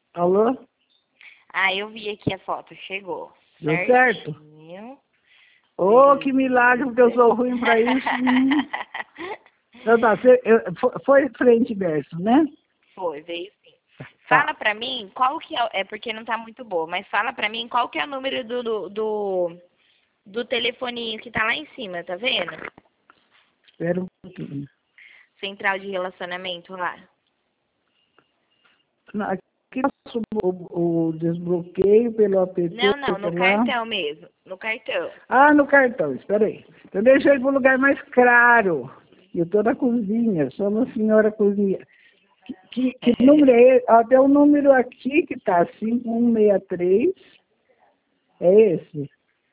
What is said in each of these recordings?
Alô? Ah, eu vi aqui a foto, chegou. Deu certo? Certinho. Oh, que milagre, porque eu sou ruim pra isso. Então tá, foi frente e verso, né? Foi, veio sim. Tá. Fala pra mim qual que é porque não tá muito boa, mas fala pra mim qual que é o número do telefoninho que tá lá em cima, tá vendo? Espera um pouquinho. Central de relacionamento lá. Aqui faço o desbloqueio pelo app. Não, no lá. cartão mesmo. No cartão. Ah, no cartão, espera aí. Eu deixei para um lugar mais claro. Eu estou na cozinha, sou uma senhora cozinha. Que número é esse? Ó, tem um número aqui que está 5163. É esse?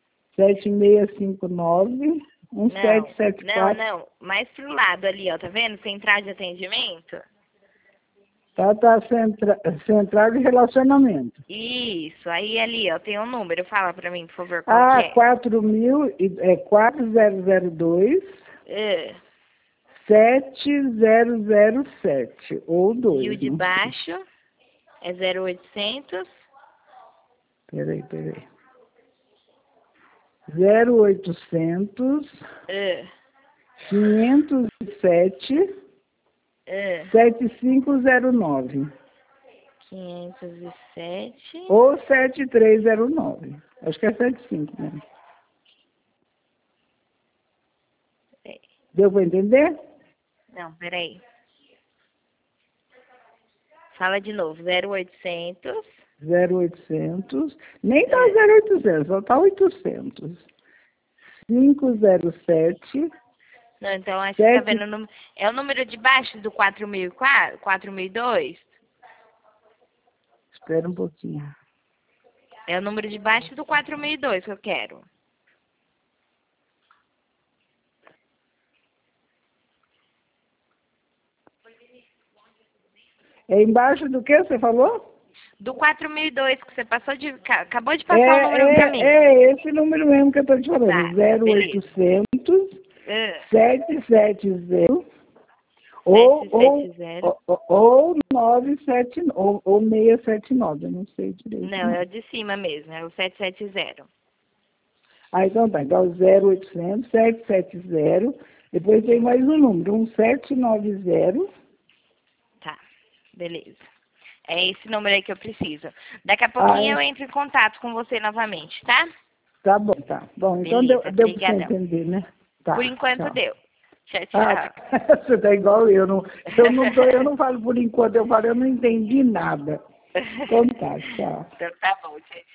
7659 1774. Não. Mais pro lado ali, ó, tá vendo? Central de atendimento. Tá central de relacionamento. Isso, aí ali, ó, tem um número. Fala pra mim, por favor, qual que é? 4002 7007 ou 2. E o de baixo é 0800. Peraí. 0800 507 7509 507. ou 7309. Acho que é 75 mesmo. Peraí. Deu para entender? Não, peraí. Fala de novo. 0800. 0800. Nem tá 0800, só tá 800. 507. Não, então acho que tá vendo o número. É o número de baixo do 4004, 4002? Espera um pouquinho. É o número de baixo do 4002 que eu quero. É embaixo do que você falou? Do 4002 que você acabou de passar o número pra mim. É esse número mesmo que eu tô te falando. Tá, 0800 770 ou 979 ou 679, eu não sei direito. Não, é o de cima mesmo, é o 770. Ah, então tá. Então 0800 770. Depois tem mais um número, 1790. Tá, beleza. É esse número aí que eu preciso. Daqui a pouquinho eu entro em contato com você novamente, tá? Tá bom, tá. Bom, então deu pra você entender, né? Tá, por enquanto tchau. deu. Tchau. Você tá igual eu não falo por enquanto, eu não entendi nada. Então tá, tchau. Então tá bom, tchau.